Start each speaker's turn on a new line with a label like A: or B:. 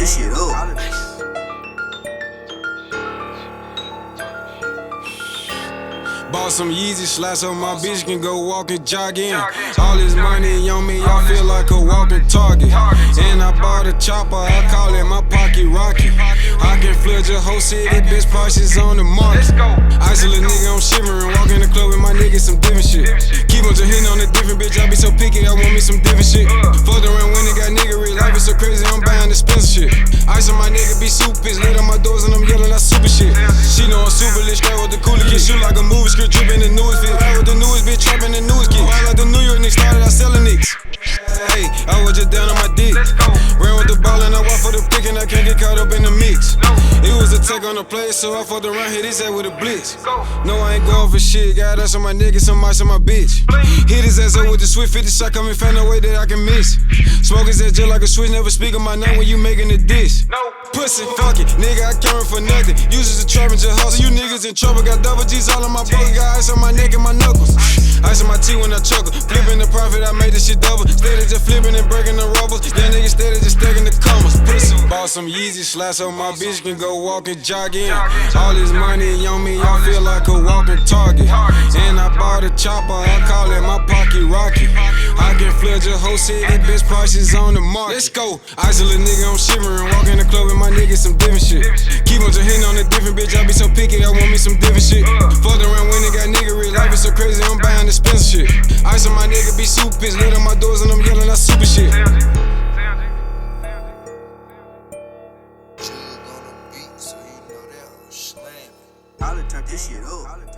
A: this shit up.
B: Bought some Yeezy slides so my bitch can go walking, jogging. All this money on me, I feel like a walking target. And I bought a chopper, I call it my pocket rocket. I can flood your whole city, bitch, prices on the market. Isolate nigga, I'm shivering, walk in the club with my niggas, some different shit. Keep on hitting on a different bitch, I be so picky, I want me some different shit. Fucked around when they got nigga rich, life is so crazy, I'm buying expensive shit. Ice on my nigga, be super pissed, lit on my doors and I'm yelling, I super shit. She know I'm super lit, straight with the cooler kid, shoot like a movie script. Drippin' the newest fit, with the newest bitch, trappin' the newest kid. Fly like the New York niggas, started out selling nicks. Hey, I was just down on my dick. Ran with the ball and I walk for the pick and I can't get caught up in the mix. It was a take on the play, so I fucked around, hit his head with a blitz. No, I ain't going for shit, got us on my niggas, some ice on my bitch. Hit his ass up with the Swift 50 shot, coming found no way that I can miss. Smoke his ass just like a switch, never speak on my name when you making a dish. Pussy, fuck it, nigga, I came for nothing. Uses a trap and just hustle, you niggas in trouble. Got double G's all on my book, got ice on my neck and my knuckles. Ice on my teeth when I chuckle. Flipping the profit, I made this shit double. Steady just flipping and breaking the rubbers. That nigga steady just stacking the commas. Pussy, bought some Yeezy slides so my bitch can go walking, jogging. All this money on me, I feel like a walking target. And I bought a chopper, I call it my pocket rocket. I can flood your whole city, bitch, prices on the market. Let's go. Isolate nigga, I'm shivering. Walk in the club with my niggas, some different shit. Keep on just hitting on a different bitch, I be so picky, I want me some different shit. Fucked around when they got nigga rich, life is so crazy, I'm buying expensive shit. Ice on my nigga, be super pissed, lit on my doors and I'm yelling, I super shit.
A: Jug on the beat, so you know that I'm slamming. Holla, turn this shit up.